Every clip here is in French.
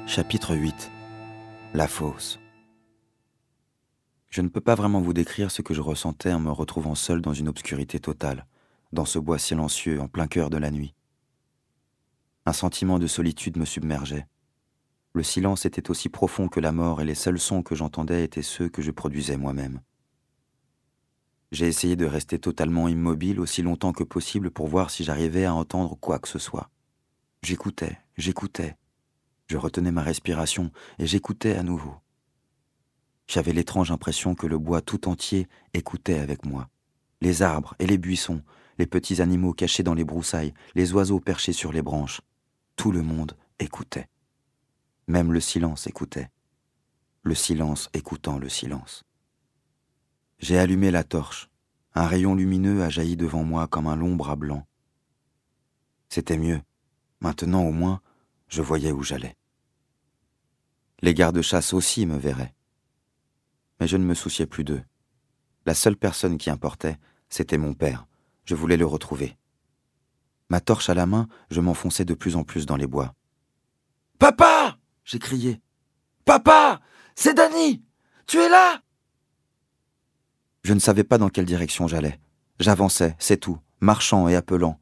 Chapitre 8. La fosse. Je ne peux pas vraiment vous décrire ce que je ressentais en me retrouvant seul dans une obscurité totale, dans ce bois silencieux en plein cœur de la nuit. Un sentiment de solitude me submergeait. Le silence était aussi profond que la mort et les seuls sons que j'entendais étaient ceux que je produisais moi-même. J'ai essayé de rester totalement immobile aussi longtemps que possible pour voir si j'arrivais à entendre quoi que ce soit. J'écoutais. Je retenais ma respiration et j'écoutais à nouveau. J'avais l'étrange impression que le bois tout entier écoutait avec moi. Les arbres et les buissons, les petits animaux cachés dans les broussailles, les oiseaux perchés sur les branches. Tout le monde écoutait. Même le silence écoutait. Le silence écoutant le silence. J'ai allumé la torche. Un rayon lumineux a jailli devant moi comme un long bras blanc. C'était mieux. Maintenant, au moins, je voyais où j'allais. Les gardes-chasse aussi me verraient. Mais je ne me souciais plus d'eux. La seule personne qui importait, c'était mon père. Je voulais le retrouver. Ma torche à la main, je m'enfonçais de plus en plus dans les bois. « Papa !» j'ai crié. « Papa ! C'est Danny ! Tu es là !» Je ne savais pas dans quelle direction j'allais. J'avançais, c'est tout, marchant et appelant.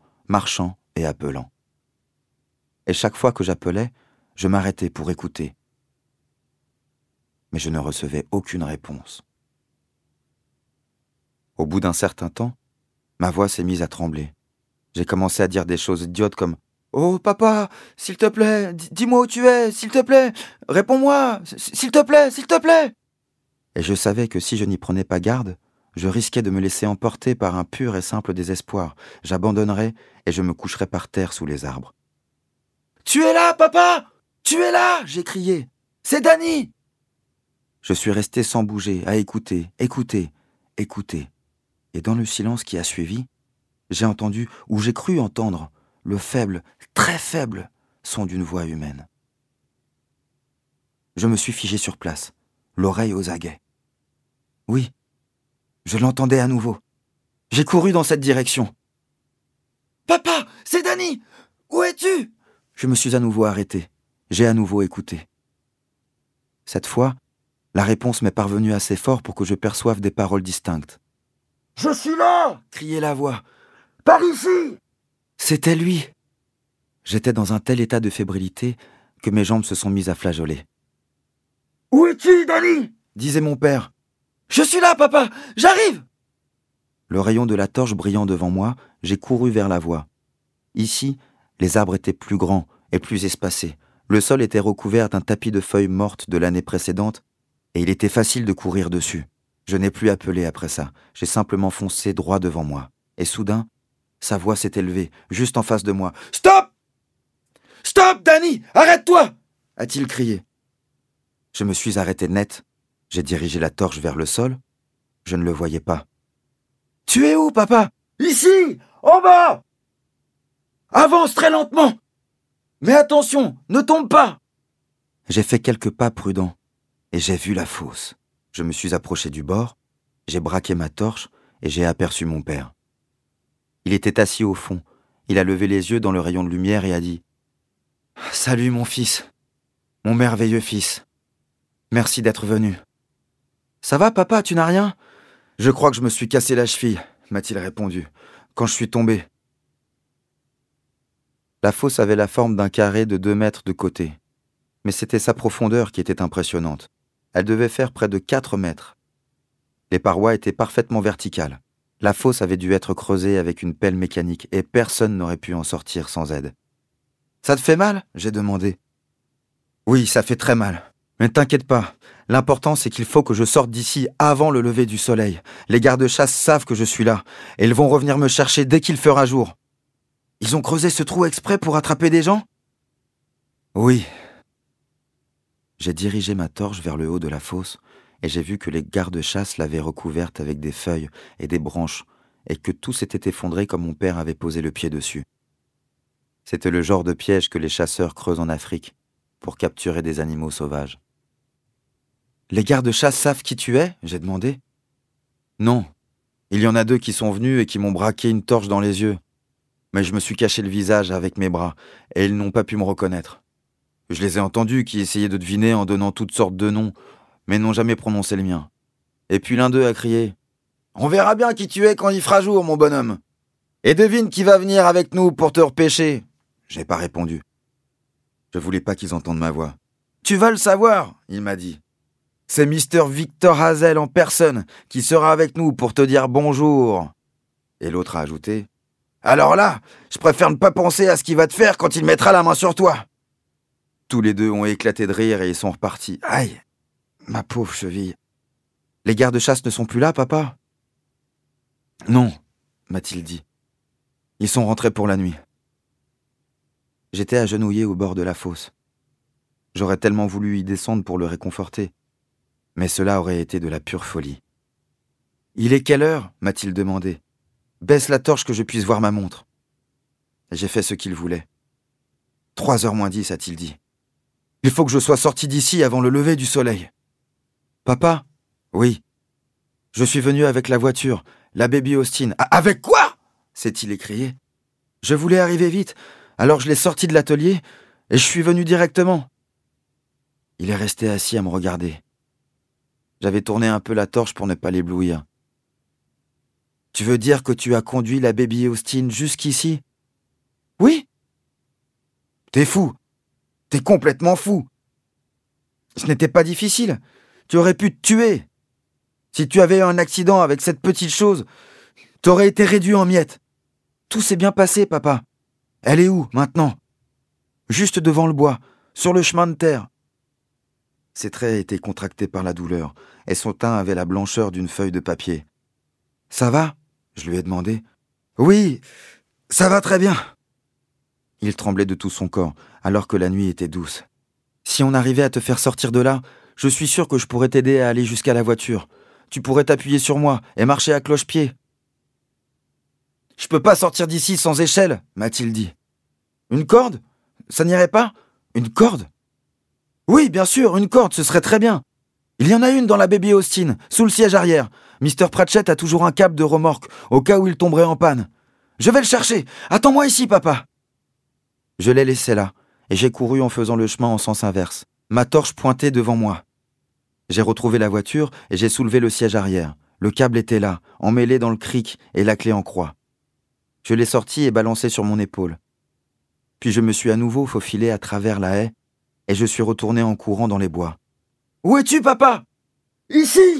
Et chaque fois que j'appelais, je m'arrêtais pour écouter. Mais je ne recevais aucune réponse. Au bout d'un certain temps, ma voix s'est mise à trembler. J'ai commencé à dire des choses idiotes comme « Oh papa, s'il te plaît, dis-moi où tu es, s'il te plaît, réponds-moi, s'il te plaît !» Et je savais que si je n'y prenais pas garde, je risquais de me laisser emporter par un pur et simple désespoir. J'abandonnerais et je me coucherais par terre sous les arbres. « Tu es là, papa ! Tu es là !» j'ai crié. « C'est Danny !» Je suis resté sans bouger, à écouter. Et dans le silence qui a suivi, j'ai entendu, ou j'ai cru entendre, le faible, très faible son d'une voix humaine. Je me suis figé sur place, l'oreille aux aguets. Oui, je l'entendais à nouveau. J'ai couru dans cette direction. « Papa, c'est Danny ! Où es-tu ?» Je me suis à nouveau arrêté. J'ai à nouveau écouté. Cette fois, la réponse m'est parvenue assez fort pour que je perçoive des paroles distinctes. « Je suis là !» criait la voix. « Par ici !» C'était lui. J'étais dans un tel état de fébrilité que mes jambes se sont mises à flageoler. « Où es-tu, Danny ?» disait mon père. « Je suis là, papa, j'arrive !» Le rayon de la torche brillant devant moi, j'ai couru vers la voie. Ici, les arbres étaient plus grands et plus espacés. Le sol était recouvert d'un tapis de feuilles mortes de l'année précédente et il était facile de courir dessus. Je n'ai plus appelé après ça. J'ai simplement foncé droit devant moi. Et soudain, sa voix s'est élevée, juste en face de moi. « Stop ! Stop, Danny ! Arrête-toi !» a-t-il crié. Je me suis arrêté net. J'ai dirigé la torche vers le sol. Je ne le voyais pas. « Tu es où, papa ?»« Ici, en bas !»« Avance très lentement ! Mais attention, ne tombe pas !» J'ai fait quelques pas prudents et j'ai vu la fosse. Je me suis approché du bord, j'ai braqué ma torche et j'ai aperçu mon père. Il était assis au fond. Il a levé les yeux dans le rayon de lumière et a dit « Salut mon fils, mon merveilleux fils. Merci d'être venu. »« Ça va, papa, tu n'as rien ?»« Je crois que je me suis cassé la cheville, » m'a-t-il répondu, quand je suis tombé. La fosse avait la forme d'un carré de 2 mètres de côté. Mais c'était sa profondeur qui était impressionnante. Elle devait faire près de 4 mètres. Les parois étaient parfaitement verticales. La fosse avait dû être creusée avec une pelle mécanique et personne n'aurait pu en sortir sans aide. « Ça te fait mal ?» j'ai demandé. « Oui, ça fait très mal. Mais t'inquiète pas. L'important, c'est qu'il faut que je sorte d'ici avant le lever du soleil. Les gardes-chasse savent que je suis là et ils vont revenir me chercher dès qu'il fera jour. » « Ils ont creusé ce trou exprès pour attraper des gens ?»« Oui. » J'ai dirigé ma torche vers le haut de la fosse et j'ai vu que les gardes-chasse l'avaient recouverte avec des feuilles et des branches et que tout s'était effondré comme mon père avait posé le pied dessus. C'était le genre de piège que les chasseurs creusent en Afrique pour capturer des animaux sauvages. « Les gardes-chasse savent qui tu es ?» j'ai demandé. « Non. Il y en a 2 qui sont venus et qui m'ont braqué une torche dans les yeux. Mais je me suis caché le visage avec mes bras, et ils n'ont pas pu me reconnaître. Je les ai entendus qui essayaient de deviner en donnant toutes sortes de noms, mais n'ont jamais prononcé le mien. Et puis l'un d'eux a crié « On verra bien qui tu es quand il fera jour, mon bonhomme. Et devine qui va venir avec nous pour te repêcher. » Je n'ai pas répondu. Je voulais pas qu'ils entendent ma voix. « Tu vas le savoir, » il m'a dit. « C'est Mr. Victor Hazel en personne qui sera avec nous pour te dire bonjour. » Et l'autre a ajouté « Alors là, je préfère ne pas penser à ce qu'il va te faire quand il mettra la main sur toi. » Tous les deux ont éclaté de rire et ils sont repartis. Aïe, ma pauvre cheville. Les gardes-chasse ne sont plus là, papa ? Non, m'a-t-il dit. Ils sont rentrés pour la nuit. J'étais agenouillé au bord de la fosse. J'aurais tellement voulu y descendre pour le réconforter. Mais cela aurait été de la pure folie. « Il est quelle heure ?» m'a-t-il demandé. « Baisse la torche que je puisse voir ma montre. » J'ai fait ce qu'il voulait. 3h moins 10, a-t-il dit. « Il faut que je sois sorti d'ici avant le lever du soleil. »« Papa ?»« Oui. Je suis venu avec la voiture, la Baby Austin. »« Avec quoi ?» s'est-il écrié. « Je voulais arriver vite, alors je l'ai sorti de l'atelier et je suis venu directement. » Il est resté assis à me regarder. J'avais tourné un peu la torche pour ne pas l'éblouir. « Tu veux dire que tu as conduit la Baby Austin jusqu'ici ?»« Oui. »« T'es fou. T'es complètement fou. Ce n'était pas difficile. Tu aurais pu te tuer. Si tu avais eu un accident avec cette petite chose, t'aurais été réduit en miettes. Tout s'est bien passé, papa. Elle est où, maintenant ? Juste devant le bois, sur le chemin de terre. » Ses traits étaient contractés par la douleur, et son teint avait la blancheur d'une feuille de papier. « Ça va ?» je lui ai demandé. « Oui, ça va très bien. » Il tremblait de tout son corps, alors que la nuit était douce. « Si on arrivait à te faire sortir de là, je suis sûr que je pourrais t'aider à aller jusqu'à la voiture. Tu pourrais t'appuyer sur moi et marcher à cloche-pied. »« Je peux pas sortir d'ici sans échelle, » m'a-t-il dit. « Une corde ? Ça n'irait pas ? Une corde ? » ?»« Oui, bien sûr, une corde, ce serait très bien. Il y en a une dans la Baby Austin, sous le siège arrière. Mr. Pratchett a toujours un câble de remorque, au cas où il tomberait en panne. Je vais le chercher. Attends-moi ici, papa. » Je l'ai laissé là, et j'ai couru en faisant le chemin en sens inverse, ma torche pointée devant moi. J'ai retrouvé la voiture et j'ai soulevé le siège arrière. Le câble était là, emmêlé dans le cric et la clé en croix. Je l'ai sorti et balancé sur mon épaule. Puis je me suis à nouveau faufilé à travers la haie et je suis retourné en courant dans les bois. « Où es-tu, papa ?»« Ici !»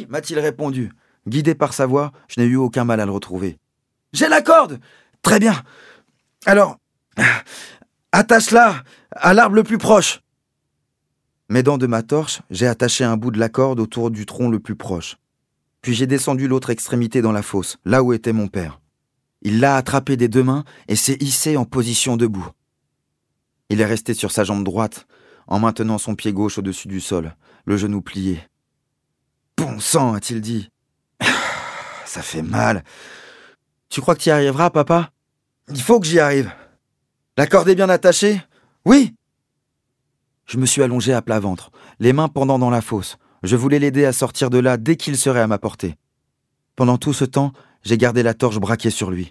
m'a-t-il répondu. Guidé par sa voix, je n'ai eu aucun mal à le retrouver. « J'ai la corde !»« Très bien. Alors, attache-la à l'arbre le plus proche. » M'aidant de ma torche, j'ai attaché un bout de la corde autour du tronc le plus proche. Puis j'ai descendu l'autre extrémité dans la fosse, là où était mon père. Il l'a attrapé des 2 mains et s'est hissé en position debout. Il est resté sur sa jambe droite, en maintenant son pied gauche au-dessus du sol, le genou plié. « Bon sang !» a-t-il dit. « Ça fait mal. Tu crois que tu y arriveras, papa ? » ?»« Il faut que j'y arrive. La corde est bien attachée ? » ?»« Oui. » Je me suis allongé à plat ventre, les mains pendant dans la fosse. Je voulais l'aider à sortir de là dès qu'il serait à ma portée. Pendant tout ce temps, j'ai gardé la torche braquée sur lui.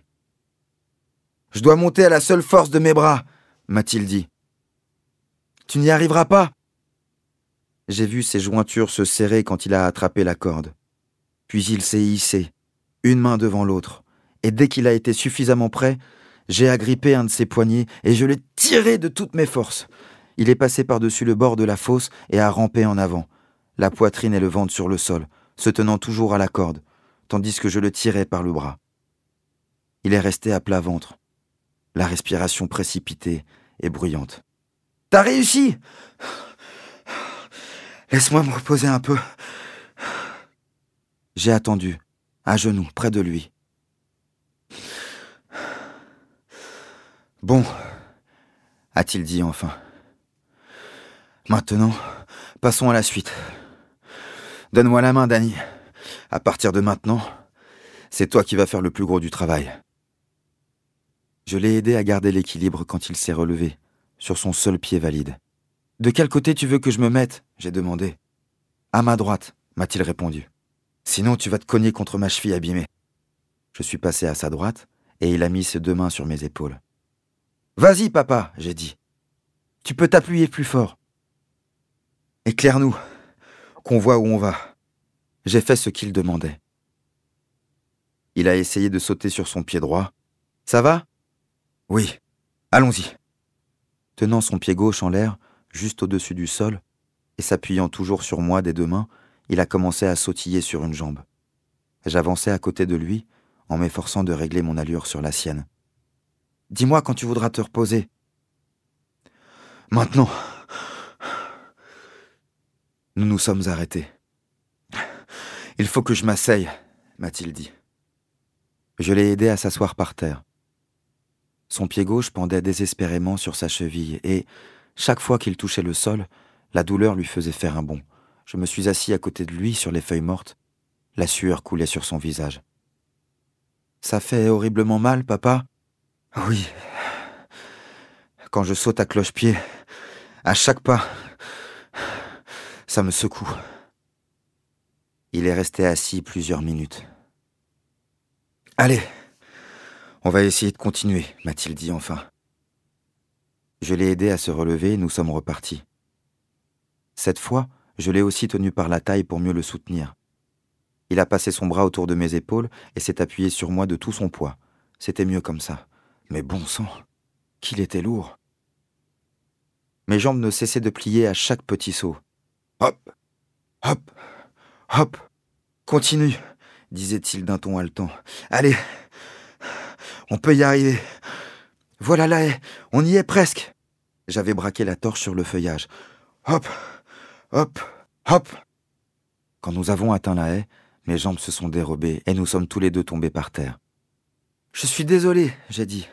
« Je dois monter à la seule force de mes bras, » m'a-t-il dit. « Tu n'y arriveras pas. » J'ai vu ses jointures se serrer quand il a attrapé la corde. Puis il s'est hissé, une main devant l'autre, et dès qu'il a été suffisamment prêt, j'ai agrippé un de ses poignets et je l'ai tiré de toutes mes forces. Il est passé par-dessus le bord de la fosse et a rampé en avant, la poitrine et le ventre sur le sol, se tenant toujours à la corde, tandis que je le tirais par le bras. Il est resté à plat ventre, la respiration précipitée et bruyante. « T'as réussi ! Laisse-moi me reposer un peu. » J'ai attendu, à genoux, près de lui. « Bon, » a-t-il dit enfin. « Maintenant, passons à la suite. Donne-moi la main, Danny. À partir de maintenant, c'est toi qui vas faire le plus gros du travail. » Je l'ai aidé à garder l'équilibre quand il s'est relevé, sur son seul pied valide. « De quel côté tu veux que je me mette ?» j'ai demandé. « À ma droite, » m'a-t-il répondu. « Sinon tu vas te cogner contre ma cheville abîmée. » Je suis passé à sa droite et il a mis ses 2 mains sur mes épaules. « Vas-y, papa, » j'ai dit. « Tu peux t'appuyer plus fort. Éclaire-nous, qu'on voit où on va. » J'ai fait ce qu'il demandait. Il a essayé de sauter sur son pied droit. « Ça va ? » ?»« Oui, allons-y. » Tenant son pied gauche en l'air, juste au-dessus du sol, et s'appuyant toujours sur moi des 2 mains, il a commencé à sautiller sur une jambe. J'avançais à côté de lui, en m'efforçant de régler mon allure sur la sienne. « Dis-moi quand tu voudras te reposer. »« Maintenant. » Nous nous sommes arrêtés. « Il faut que je m'asseye, » m'a-t-il dit. Je l'ai aidé à s'asseoir par terre. Son pied gauche pendait désespérément sur sa cheville et, chaque fois qu'il touchait le sol, la douleur lui faisait faire un bond. Je me suis assis à côté de lui sur les feuilles mortes. La sueur coulait sur son visage. « Ça fait horriblement mal, papa ? » ?»« Oui. Quand je saute à cloche-pied, à chaque pas, ça me secoue. » Il est resté assis plusieurs minutes. « Allez, on va essayer de continuer, » m'a-t-il dit enfin. Je l'ai aidé à se relever et nous sommes repartis. Cette fois, je l'ai aussi tenu par la taille pour mieux le soutenir. Il a passé son bras autour de mes épaules et s'est appuyé sur moi de tout son poids. C'était mieux comme ça. Mais bon sang, qu'il était lourd. Mes jambes ne cessaient de plier à chaque petit saut. « Hop, hop, hop, continue, » disait-il d'un ton haletant. « Allez, on peut y arriver. Voilà la haie, on y est presque. » J'avais braqué la torche sur le feuillage. « Hop, hop, hop. » Quand nous avons atteint la haie, mes jambes se sont dérobées et nous sommes tous les 2 tombés par terre. « Je suis désolé, » j'ai dit.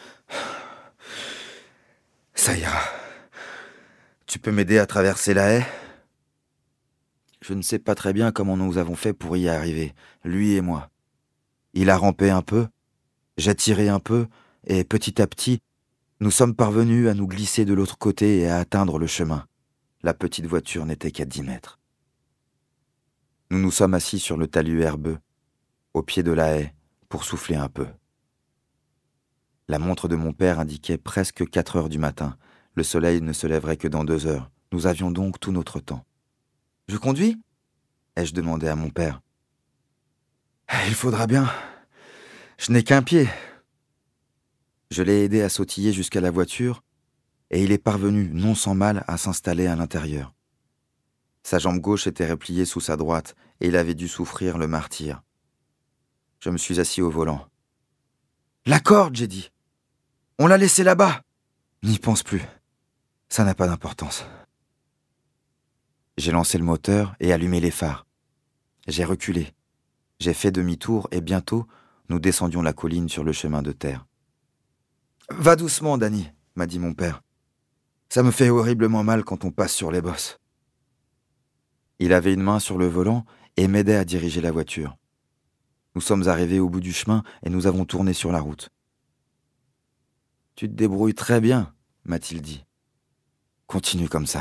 « Ça ira. Tu peux m'aider à traverser la haie ? » Je ne sais pas très bien comment nous avons fait pour y arriver, lui et moi. Il a rampé un peu, j'ai tiré un peu, et petit à petit, nous sommes parvenus à nous glisser de l'autre côté et à atteindre le chemin. La petite voiture n'était qu'à 10 mètres. Nous nous sommes assis sur le talus herbeux, au pied de la haie, pour souffler un peu. La montre de mon père indiquait presque 4 heures du matin. Le soleil ne se lèverait que dans 2 heures. Nous avions donc tout notre temps. « Je conduis ?» ai-je demandé à mon père. « Il faudra bien. Je n'ai qu'un pied. » Je l'ai aidé à sautiller jusqu'à la voiture, et il est parvenu, non sans mal, à s'installer à l'intérieur. Sa jambe gauche était repliée sous sa droite, et il avait dû souffrir le martyre. Je me suis assis au volant. « La corde, j'ai dit. On l'a laissée là-bas. » »« N'y pense plus. Ça n'a pas d'importance. » J'ai lancé le moteur et allumé les phares. J'ai reculé. J'ai fait demi-tour et bientôt, nous descendions la colline sur le chemin de terre. « Va doucement, Danny, » m'a dit mon père. « Ça me fait horriblement mal quand on passe sur les bosses. » Il avait une main sur le volant et m'aidait à diriger la voiture. Nous sommes arrivés au bout du chemin et nous avons tourné sur la route. « Tu te débrouilles très bien, » m'a-t-il dit. « Continue comme ça. »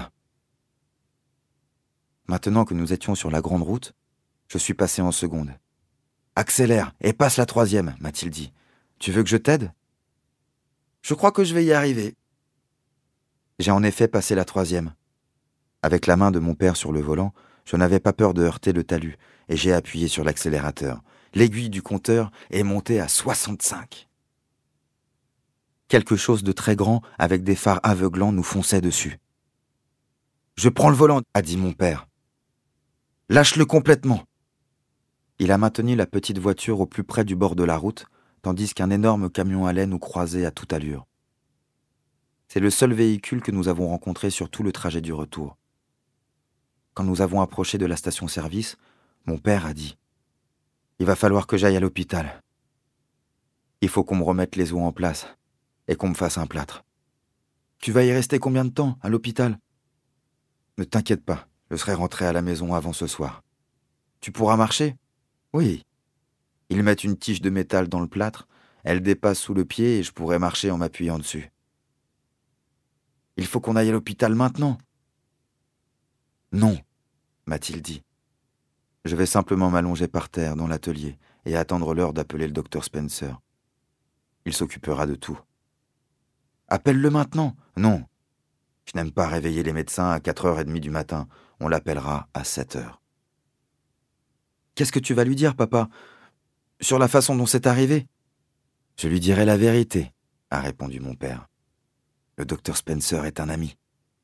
Maintenant que nous étions sur la grande route, je suis passé en seconde. « Accélère et passe la 3e, » m'a-t-il dit. « Tu veux que je t'aide ? » Je crois que je vais y arriver. J'ai en effet passé la 3e. Avec la main de mon père sur le volant, je n'avais pas peur de heurter le talus et j'ai appuyé sur l'accélérateur. L'aiguille du compteur est montée à 65. Quelque chose de très grand avec des phares aveuglants nous fonçait dessus. « Je prends le volant, » a dit mon père. « Lâche-le complètement. » Il a maintenu la petite voiture au plus près du bord de la route, tandis qu'un énorme camion allait nous croiser à toute allure. C'est le seul véhicule que nous avons rencontré sur tout le trajet du retour. Quand nous avons approché de la station-service, mon père a dit « Il va falloir que j'aille à l'hôpital. Il faut qu'on me remette les os en place et qu'on me fasse un plâtre. » « Tu vas y rester combien de temps, à l'hôpital ? » ?»« Ne t'inquiète pas, je serai rentré à la maison avant ce soir. »« Tu pourras marcher ? » ?»« Oui. Ils mettent une tige de métal dans le plâtre, elle dépasse sous le pied et je pourrai marcher en m'appuyant dessus. »« Il faut qu'on aille à l'hôpital maintenant. »« Non, » m'a-t-il dit. « Je vais simplement m'allonger par terre dans l'atelier et attendre l'heure d'appeler le docteur Spencer. Il s'occupera de tout. »« Appelle-le maintenant. »« Non. Je n'aime pas réveiller les médecins à 4h30 du matin. On l'appellera à 7h. Qu'est-ce que tu vas lui dire, papa, sur la façon dont c'est arrivé ? Je lui dirai la vérité, a répondu mon père. Le docteur Spencer est un ami.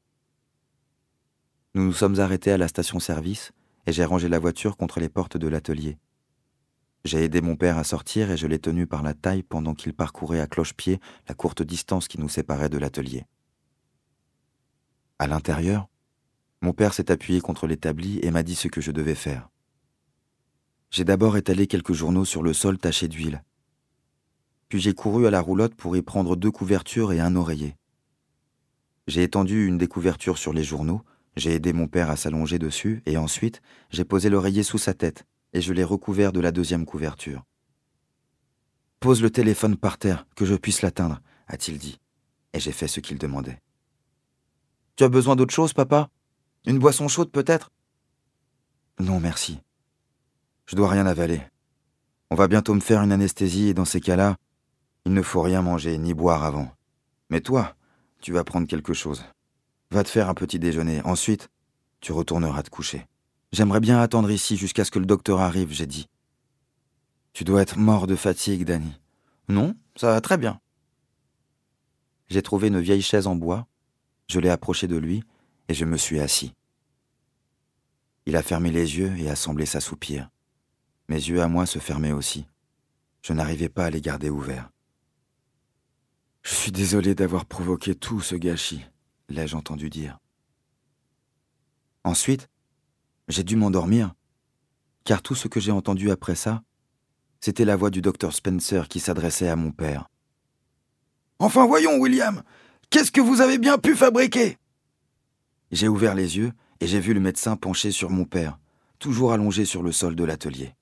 Nous nous sommes arrêtés à la station-service et j'ai rangé la voiture contre les portes de l'atelier. J'ai aidé mon père à sortir et je l'ai tenu par la taille pendant qu'il parcourait à cloche-pied la courte distance qui nous séparait de l'atelier. À l'intérieur, mon père s'est appuyé contre l'établi et m'a dit ce que je devais faire. J'ai d'abord étalé quelques journaux sur le sol taché d'huile. Puis j'ai couru à la roulotte pour y prendre 2 couvertures et un oreiller. J'ai étendu une des couvertures sur les journaux, j'ai aidé mon père à s'allonger dessus et ensuite j'ai posé l'oreiller sous sa tête et je l'ai recouvert de la 2e couverture. « Pose le téléphone par terre, que je puisse l'atteindre, a-t-il dit, et j'ai fait ce qu'il demandait. « Tu as besoin d'autre chose, papa ? Une boisson chaude peut-être ?»« Non, merci. Je dois rien avaler. On va bientôt me faire une anesthésie et dans ces cas-là, il ne faut rien manger ni boire avant. Mais toi, tu vas prendre quelque chose. Va te faire un petit déjeuner. Ensuite, tu retourneras te coucher. J'aimerais bien attendre ici jusqu'à ce que le docteur arrive, j'ai dit. Tu dois être mort de fatigue, Danny. Non, ça va très bien. J'ai trouvé une vieille chaise en bois, je l'ai approchée de lui et je me suis assis. Il a fermé les yeux et a semblé s'assoupir. Mes yeux à moi se fermaient aussi. Je n'arrivais pas à les garder ouverts. « Je suis désolé d'avoir provoqué tout ce gâchis », l'ai-je entendu dire. Ensuite, j'ai dû m'endormir, car tout ce que j'ai entendu après ça, c'était la voix du docteur Spencer qui s'adressait à mon père. « Enfin voyons, William, qu'est-ce que vous avez bien pu fabriquer ?» J'ai ouvert les yeux et j'ai vu le médecin penché sur mon père, toujours allongé sur le sol de l'atelier.